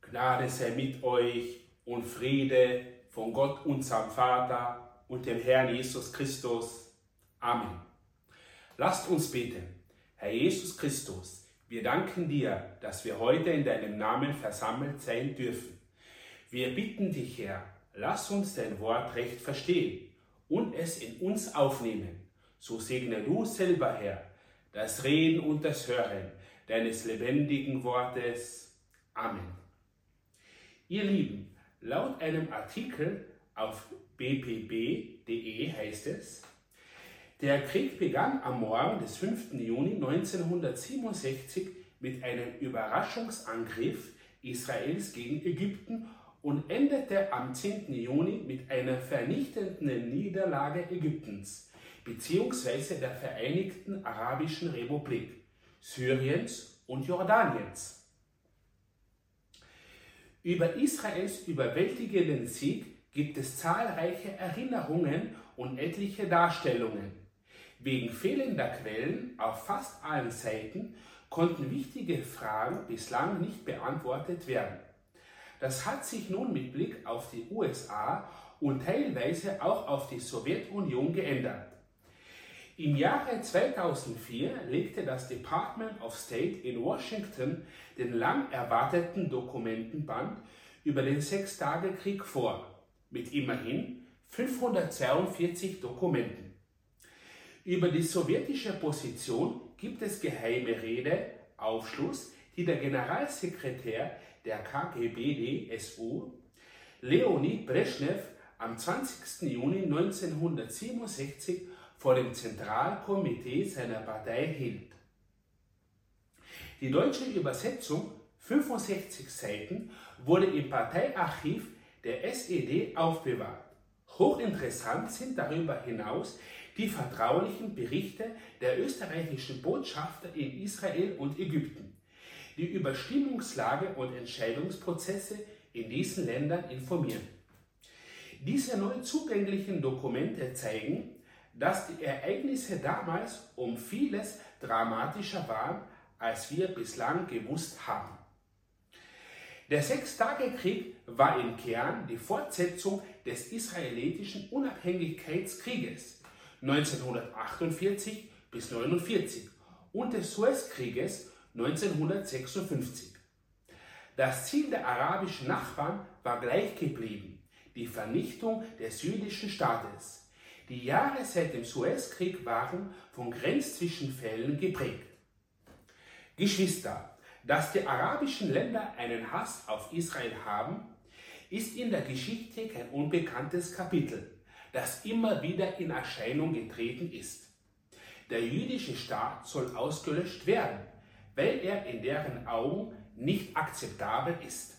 Gnade sei mit euch und Friede von Gott, unserem Vater und dem Herrn Jesus Christus. Amen. Lasst uns beten. Herr Jesus Christus, wir danken dir, dass wir heute in deinem Namen versammelt sein dürfen. Wir bitten dich, Herr, lass uns dein Wort recht verstehen und es in uns aufnehmen. So segne du selber, Herr, das Reden und das Hören deines lebendigen Wortes. Amen. Ihr Lieben, laut einem Artikel auf bpb.de heißt es: Der Krieg begann am Morgen des 5. Juni 1967 mit einem Überraschungsangriff Israels gegen Ägypten und endete am 10. Juni mit einer vernichtenden Niederlage Ägyptens bzw. der Vereinigten Arabischen Republik, Syriens und Jordaniens. Über Israels überwältigenden Sieg gibt es zahlreiche Erinnerungen und etliche Darstellungen. Wegen fehlender Quellen auf fast allen Seiten konnten wichtige Fragen bislang nicht beantwortet werden. Das hat sich nun mit Blick auf die USA und teilweise auch auf die Sowjetunion geändert. Im Jahre 2004 legte das Department of State in Washington den lang erwarteten Dokumentenband über den Sechstagekrieg vor, mit immerhin 542 Dokumenten. Über die sowjetische Position gibt es geheime Rede, Aufschluss, die der Generalsekretär der KGB-DSU, Leonid Brezhnev, am 20. Juni 1967 vor dem Zentralkomitee seiner Partei hielt. Die deutsche Übersetzung, 65 Seiten, wurde im Parteiarchiv der SED aufbewahrt. Hochinteressant sind darüber hinaus die vertraulichen Berichte der österreichischen Botschafter in Israel und Ägypten, die über Stimmungslage und Entscheidungsprozesse in diesen Ländern informieren. Diese neu zugänglichen Dokumente zeigen, dass die Ereignisse damals um vieles dramatischer waren, als wir bislang gewusst haben. Der Sechstagekrieg war im Kern die Fortsetzung des israelitischen Unabhängigkeitskrieges 1948 bis 1949 und des Suezkrieges 1956. Das Ziel der arabischen Nachbarn war gleich geblieben: die Vernichtung des jüdischen Staates. Die Jahre seit dem Suezkrieg waren von Grenzzwischenfällen geprägt. Geschwister, dass die arabischen Länder einen Hass auf Israel haben, ist in der Geschichte kein unbekanntes Kapitel, das immer wieder in Erscheinung getreten ist. Der jüdische Staat soll ausgelöscht werden, weil er in deren Augen nicht akzeptabel ist.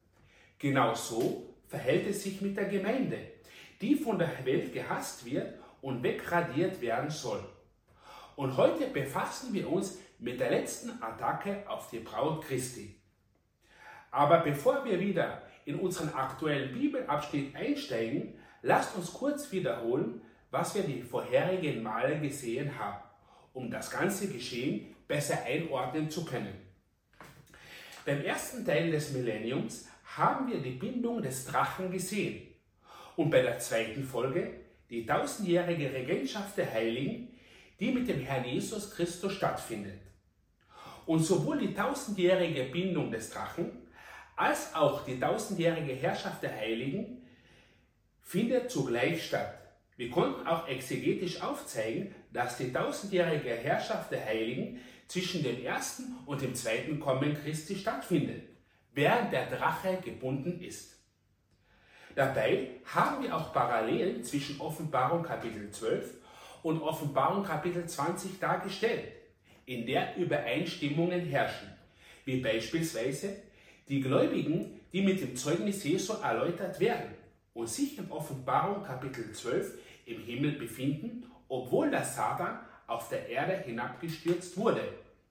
Genauso verhält es sich mit der Gemeinde, die von der Welt gehasst wird und wegradiert werden soll. Und heute befassen wir uns mit der letzten Attacke auf die Braut Christi. Aber bevor wir wieder in unseren aktuellen Bibelabschnitt einsteigen, lasst uns kurz wiederholen, was wir die vorherigen Male gesehen haben, um das ganze Geschehen besser einordnen zu können. Beim ersten Teil des Millenniums haben wir die Bindung des Drachen gesehen. Und bei der zweiten Folge die 1000-jährige Regentschaft der Heiligen, die mit dem Herrn Jesus Christus stattfindet. Und sowohl die 1000-jährige Bindung des Drachen als auch die 1000-jährige Herrschaft der Heiligen findet zugleich statt. Wir konnten auch exegetisch aufzeigen, dass die 1000-jährige Herrschaft der Heiligen zwischen dem ersten und dem zweiten Kommen Christi stattfindet, während der Drache gebunden ist. Dabei haben wir auch Parallelen zwischen Offenbarung Kapitel 12 und Offenbarung Kapitel 20 dargestellt, in der Übereinstimmungen herrschen, wie beispielsweise die Gläubigen, die mit dem Zeugnis Jesu erläutert werden und sich in Offenbarung Kapitel 12 im Himmel befinden, obwohl der Satan auf der Erde hinabgestürzt wurde.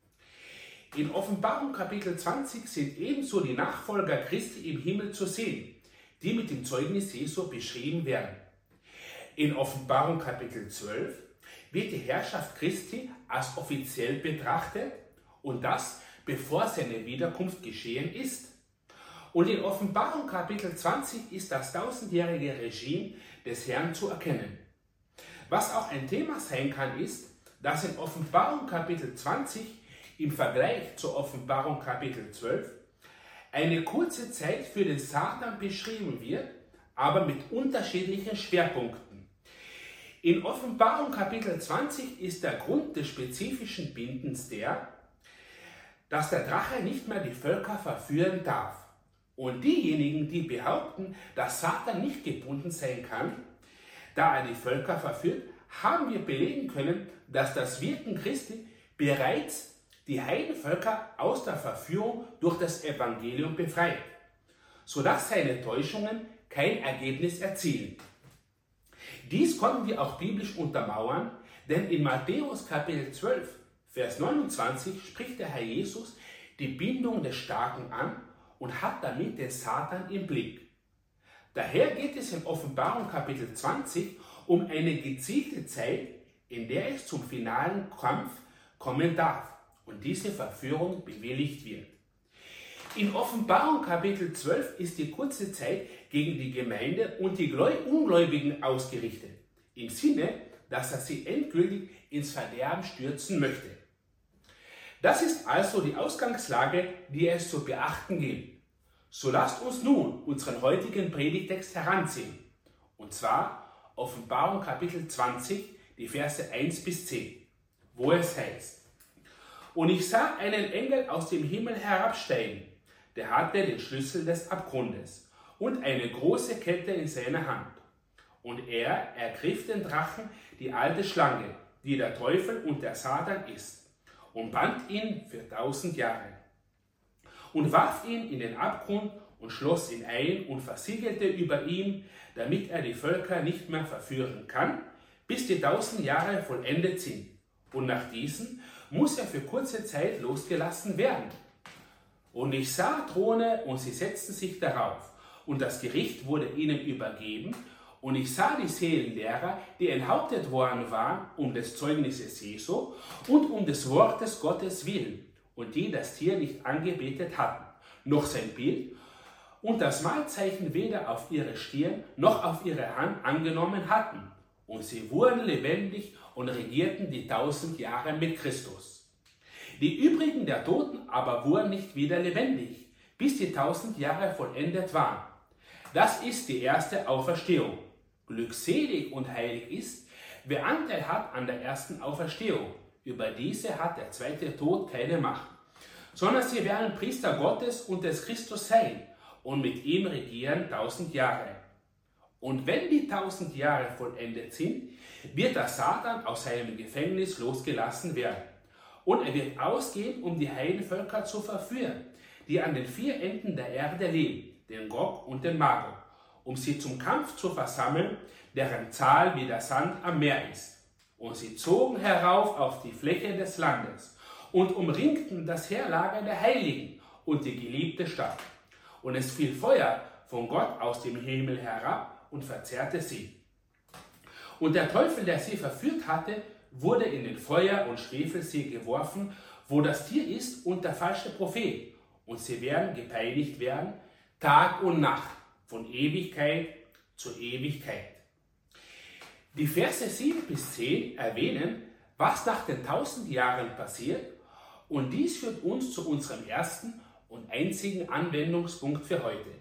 In Offenbarung Kapitel 20 sind ebenso die Nachfolger Christi im Himmel zu sehen, die mit dem Zeugnis Jesu beschrieben werden. In Offenbarung Kapitel 12 wird die Herrschaft Christi als offiziell betrachtet und das, bevor seine Wiederkunft geschehen ist. Und in Offenbarung Kapitel 20 ist das 1000-jährige Regime des Herrn zu erkennen. Was auch ein Thema sein kann, ist, dass in Offenbarung Kapitel 20 im Vergleich zur Offenbarung Kapitel 12 eine kurze Zeit für den Satan beschrieben wird, aber mit unterschiedlichen Schwerpunkten. In Offenbarung Kapitel 20 ist der Grund des spezifischen Bindens dass der Drache nicht mehr die Völker verführen darf. Und diejenigen, die behaupten, dass Satan nicht gebunden sein kann, da er die Völker verführt, haben wir belegen können, dass das Wirken Christi bereits die Heidenvölker aus der Verführung durch das Evangelium befreit, sodass seine Täuschungen kein Ergebnis erzielen. Dies konnten wir auch biblisch untermauern, denn in Matthäus Kapitel 12, Vers 29 spricht der Herr Jesus die Bindung des Starken an und hat damit den Satan im Blick. Daher geht es in Offenbarung Kapitel 20 um eine gezielte Zeit, in der es zum finalen Kampf kommen darf und diese Verführung bewilligt wird. In Offenbarung Kapitel 12 ist die kurze Zeit gegen die Gemeinde und die Ungläubigen ausgerichtet, im Sinne, dass er sie endgültig ins Verderben stürzen möchte. Das ist also die Ausgangslage, die es zu beachten gilt. So lasst uns nun unseren heutigen Predigtext heranziehen, und zwar Offenbarung Kapitel 20, die Verse 1 bis 10, wo es heißt: Und ich sah einen Engel aus dem Himmel herabsteigen, der hatte den Schlüssel des Abgrundes und eine große Kette in seiner Hand. Und er ergriff den Drachen, die alte Schlange, die der Teufel und der Satan ist, und band ihn für 1000 Jahre. Und warf ihn in den Abgrund und schloss ihn ein und versiegelte über ihm, damit er die Völker nicht mehr verführen kann, bis die 1000 Jahre vollendet sind. Und nach diesen muss er für kurze Zeit losgelassen werden. Und ich sah Throne, und sie setzten sich darauf, und das Gericht wurde ihnen übergeben, und ich sah die Seelen derer, die enthauptet worden waren, um des Zeugnisses Jesu und um des Wortes Gottes willen, und die das Tier nicht angebetet hatten, noch sein Bild, und das Mahlzeichen weder auf ihre Stirn noch auf ihre Hand angenommen hatten. Und sie wurden lebendig und regierten die 1000 Jahre mit Christus. Die übrigen der Toten aber wurden nicht wieder lebendig, bis die 1000 Jahre vollendet waren. Das ist die erste Auferstehung. Glückselig und heilig ist, wer Anteil hat an der ersten Auferstehung. Über diese hat der zweite Tod keine Macht, sondern sie werden Priester Gottes und des Christus sein und mit ihm regieren 1000 Jahre. Und wenn die 1000 Jahre vollendet sind, wird der Satan aus seinem Gefängnis losgelassen werden. Und er wird ausgehen, um die Heidenvölker zu verführen, die an den 4 Enden der Erde leben, den Gog und den Magog, um sie zum Kampf zu versammeln, deren Zahl wie der Sand am Meer ist. Und sie zogen herauf auf die Fläche des Landes und umringten das Heerlager der Heiligen und die geliebte Stadt. Und es fiel Feuer von Gott aus dem Himmel herab und verzehrte sie. Und der Teufel, der sie verführt hatte, wurde in den Feuer- und Schwefelsee geworfen, wo das Tier ist und der falsche Prophet. Und sie werden gepeinigt werden, Tag und Nacht, von Ewigkeit zu Ewigkeit. Die Verse 7 bis 10 erwähnen, was nach den 1000 Jahren passiert, und dies führt uns zu unserem ersten und einzigen Anwendungspunkt für heute.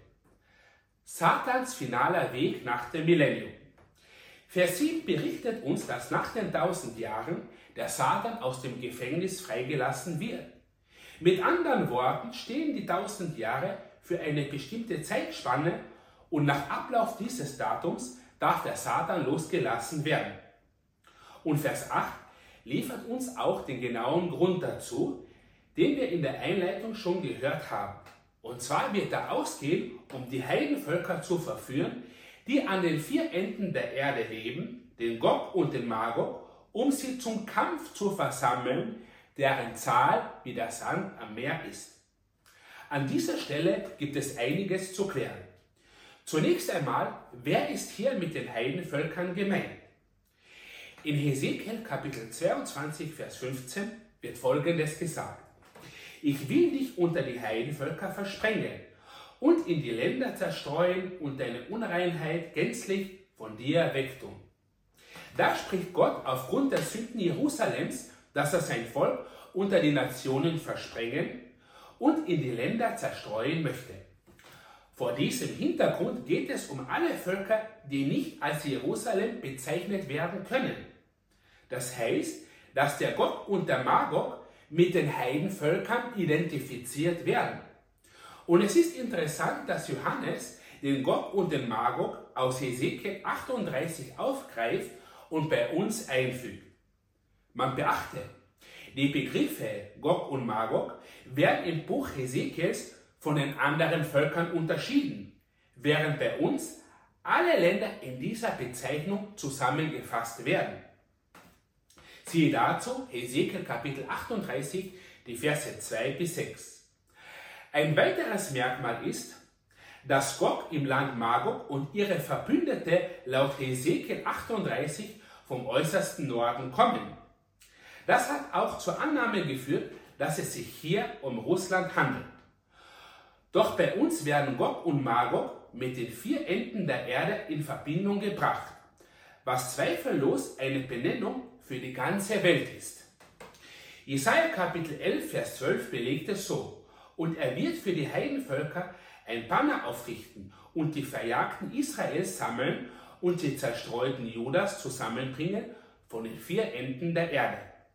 Satans finaler Weg nach dem Millennium. Vers 7 berichtet uns, dass nach den 1000 Jahren der Satan aus dem Gefängnis freigelassen wird. Mit anderen Worten stehen die 1000 Jahre für eine bestimmte Zeitspanne und nach Ablauf dieses Datums darf der Satan losgelassen werden. Und Vers 8 liefert uns auch den genauen Grund dazu, den wir in der Einleitung schon gehört haben. Und zwar wird er ausgehen, um die Heidenvölker zu verführen, die an den 4 Enden der Erde leben, den Gog und den Magog, um sie zum Kampf zu versammeln, deren Zahl wie der Sand am Meer ist. An dieser Stelle gibt es einiges zu klären. Zunächst einmal, wer ist hier mit den Heidenvölkern gemeint? In Hesekiel Kapitel 22, Vers 15 wird Folgendes gesagt: Ich will dich unter die Heidenvölker versprengen und in die Länder zerstreuen und deine Unreinheit gänzlich von dir wegtun. Da spricht Gott aufgrund der Sünden Jerusalems, dass er sein Volk unter die Nationen versprengen und in die Länder zerstreuen möchte. Vor diesem Hintergrund geht es um alle Völker, die nicht als Jerusalem bezeichnet werden können. Das heißt, dass der Gog und der Magog mit den Heidenvölkern identifiziert werden. Und es ist interessant, dass Johannes den Gog und den Magog aus Hesekiel 38 aufgreift und bei uns einfügt. Man beachte, die Begriffe Gog und Magog werden im Buch Hesekiels von den anderen Völkern unterschieden, während bei uns alle Länder in dieser Bezeichnung zusammengefasst werden. Siehe dazu Hesekiel Kapitel 38, die Verse 2 bis 6. Ein weiteres Merkmal ist, dass Gog im Land Magog und ihre Verbündete laut Hesekiel 38 vom äußersten Norden kommen. Das hat auch zur Annahme geführt, dass es sich hier um Russland handelt. Doch bei uns werden Gog und Magog mit den 4 Enden der Erde in Verbindung gebracht, was zweifellos eine Benennung für die ganze Welt ist. Jesaja Kapitel 11, Vers 12 belegt es so: Und er wird für die Heidenvölker ein Banner aufrichten und die Verjagten Israels sammeln und die Zerstreuten Judas zusammenbringen von den 4 Enden der Erde.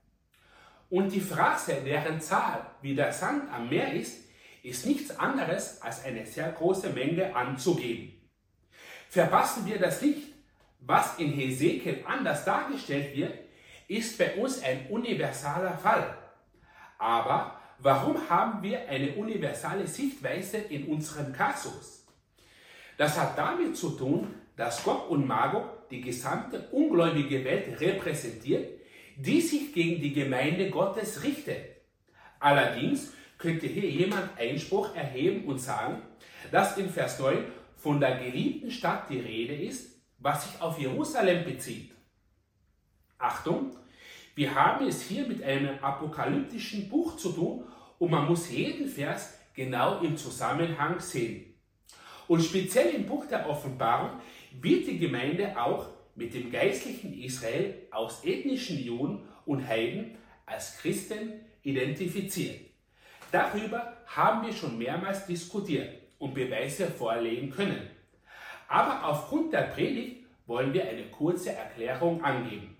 Und die Phrase, deren Zahl wie der Sand am Meer ist nichts anderes als eine sehr große Menge anzugeben. Verpassen wir das nicht, was in Hesekiel anders dargestellt wird, ist bei uns ein universaler Fall. Aber warum haben wir eine universale Sichtweise in unserem Kasus? Das hat damit zu tun, dass Gog und Magog die gesamte ungläubige Welt repräsentiert, die sich gegen die Gemeinde Gottes richtet. Allerdings könnte hier jemand Einspruch erheben und sagen, dass in Vers 9 von der geliebten Stadt die Rede ist, was sich auf Jerusalem bezieht. Achtung, wir haben es hier mit einem apokalyptischen Buch zu tun und man muss jeden Vers genau im Zusammenhang sehen. Und speziell im Buch der Offenbarung wird die Gemeinde auch mit dem geistlichen Israel aus ethnischen Juden und Heiden als Christen identifiziert. Darüber haben wir schon mehrmals diskutiert und Beweise vorlegen können. Aber aufgrund der Predigt wollen wir eine kurze Erklärung angeben.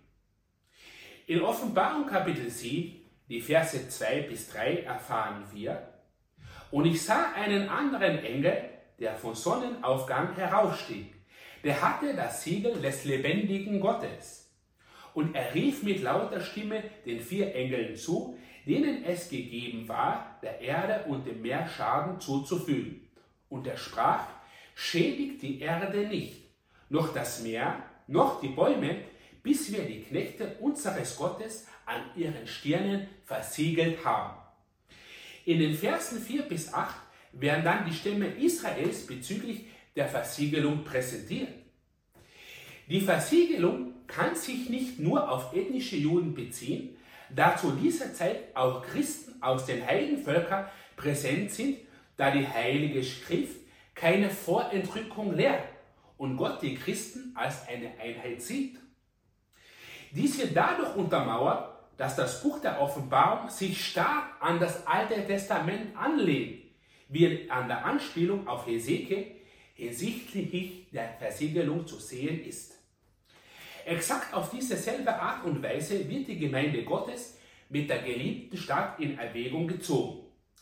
In Offenbarung Kapitel 7, die Verse 2 bis 3 erfahren wir: Und ich sah einen anderen Engel, der von Sonnenaufgang heraufstieg. Der hatte das Siegel des lebendigen Gottes. Und er rief mit lauter Stimme den 4 Engeln zu, denen es gegeben war, der Erde und dem Meer Schaden zuzufügen. Und er sprach: Schädigt die Erde nicht, noch das Meer, noch die Bäume, bis wir die Knechte unseres Gottes an ihren Stirnen versiegelt haben. In den Versen 4 bis 8 werden dann die Stämme Israels bezüglich der Versiegelung präsentiert. Die Versiegelung kann sich nicht nur auf ethnische Juden beziehen, da zu dieser Zeit auch Christen aus den Heidenvölkern präsent sind, da die Heilige Schrift keine Vorentrückung lehrt und Gott die Christen als eine Einheit sieht. Dies wird dadurch untermauert, dass das Buch der Offenbarung sich stark an das Alte Testament anlehnt, wie an der Anspielung auf Hesekiel hinsichtlich der Versiegelung zu sehen ist. Exakt auf diese selbe Art und Weise wird die Gemeinde Gottes mit der geliebten Stadt in Erwägung gezogen.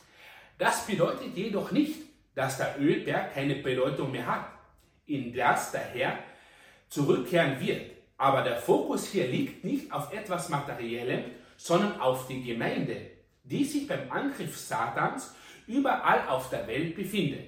Das bedeutet jedoch nicht, dass der Ölberg keine Bedeutung mehr hat, in das der Herr zurückkehren wird. Aber der Fokus hier liegt nicht auf etwas Materiellem, sondern auf die Gemeinde, die sich beim Angriff Satans überall auf der Welt befindet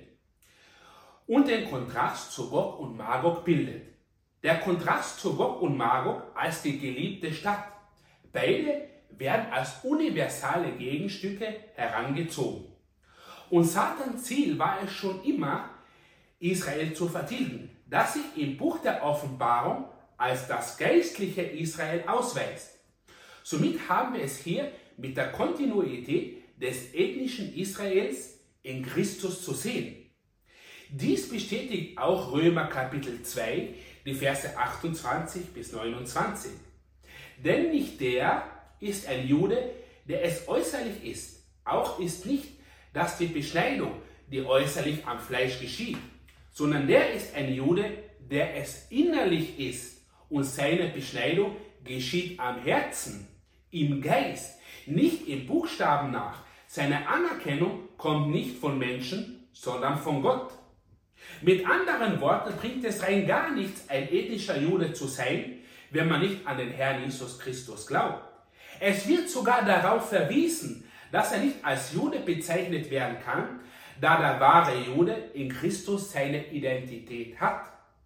und den Kontrast zu Gog und Magog bildet. Der Kontrast zu Gog und Magog als die geliebte Stadt. Beide werden als universale Gegenstücke herangezogen. Und Satans Ziel war es schon immer, Israel zu vertilgen, das sich im Buch der Offenbarung als das geistliche Israel ausweist. Somit haben wir es hier mit der Kontinuität des ethnischen Israels in Christus zu sehen. Dies bestätigt auch Römer Kapitel 2, die Verse 28 bis 29. Denn nicht der ist ein Jude, der es äußerlich ist. Auch ist nicht das die Beschneidung, die äußerlich am Fleisch geschieht, sondern der ist ein Jude, der es innerlich ist. Und seine Beschneidung geschieht am Herzen, im Geist, nicht im Buchstaben nach. Seine Anerkennung kommt nicht von Menschen, sondern von Gott. Mit anderen Worten bringt es rein gar nichts, ein ethnischer Jude zu sein, wenn man nicht an den Herrn Jesus Christus glaubt. Es wird sogar darauf verwiesen, dass er nicht als Jude bezeichnet werden kann, da der wahre Jude in Christus seine Identität hat.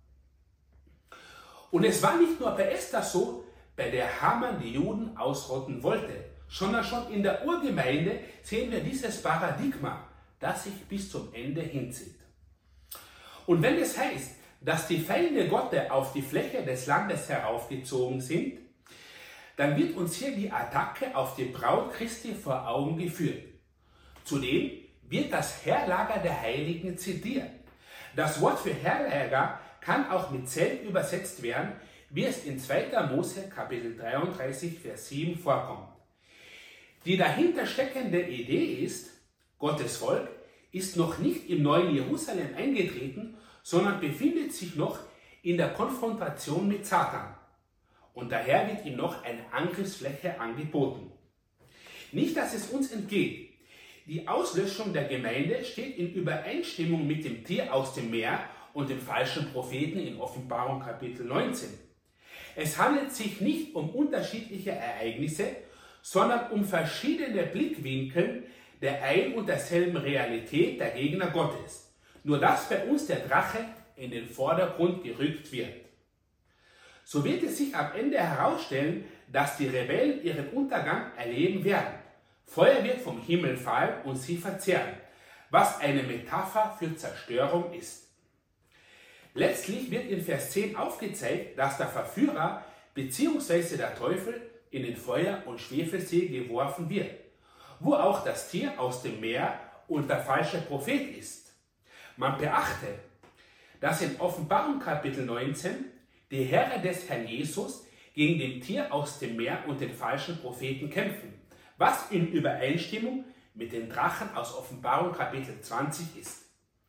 Und es war nicht nur bei Esther so, bei der Haman die Juden ausrotten wollte, sondern schon in der Urgemeinde sehen wir dieses Paradigma, das sich bis zum Ende hinzieht. Und wenn es heißt, dass die Feinde Gottes auf die Fläche des Landes heraufgezogen sind, dann wird uns hier die Attacke auf die Braut Christi vor Augen geführt. Zudem wird das Heerlager der Heiligen zitiert. Das Wort für Heerlager kann auch mit Zelt übersetzt werden, wie es in 2. Mose Kapitel 33, Vers 7 vorkommt. Die dahinter steckende Idee ist, Gottes Volk ist noch nicht im neuen Jerusalem eingetreten, sondern befindet sich noch in der Konfrontation mit Satan. Und daher wird ihm noch eine Angriffsfläche angeboten. Nicht, dass es uns entgeht. Die Auslöschung der Gemeinde steht in Übereinstimmung mit dem Tier aus dem Meer und dem falschen Propheten in Offenbarung Kapitel 19. Es handelt sich nicht um unterschiedliche Ereignisse, sondern um verschiedene Blickwinkel der ein und derselben Realität der Gegner Gottes. Nur dass bei uns der Drache in den Vordergrund gerückt wird. So wird es sich am Ende herausstellen, dass die Rebellen ihren Untergang erleben werden. Feuer wird vom Himmel fallen und sie verzehren, was eine Metapher für Zerstörung ist. Letztlich wird in Vers 10 aufgezeigt, dass der Verführer bzw. der Teufel in den Feuer- und Schwefelsee geworfen wird, wo auch das Tier aus dem Meer und der falsche Prophet ist. Man beachte, dass in Offenbarung Kapitel 19 die Heere des Herrn Jesus gegen den Tier aus dem Meer und den falschen Propheten kämpfen, was in Übereinstimmung mit den Drachen aus Offenbarung Kapitel 20 ist.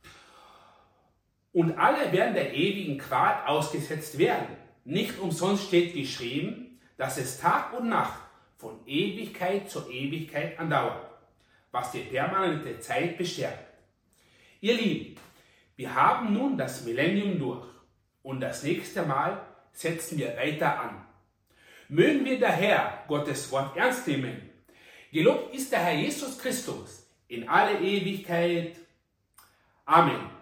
Und alle werden der ewigen Qual ausgesetzt werden. Nicht umsonst steht geschrieben, dass es Tag und Nacht von Ewigkeit zu Ewigkeit andauert, was die permanente Zeit bestärkt. Ihr Lieben, wir haben nun das Millennium durch und das nächste Mal setzen wir weiter an. Mögen wir daher Gottes Wort ernst nehmen. Gelobt ist der Herr Jesus Christus in alle Ewigkeit. Amen.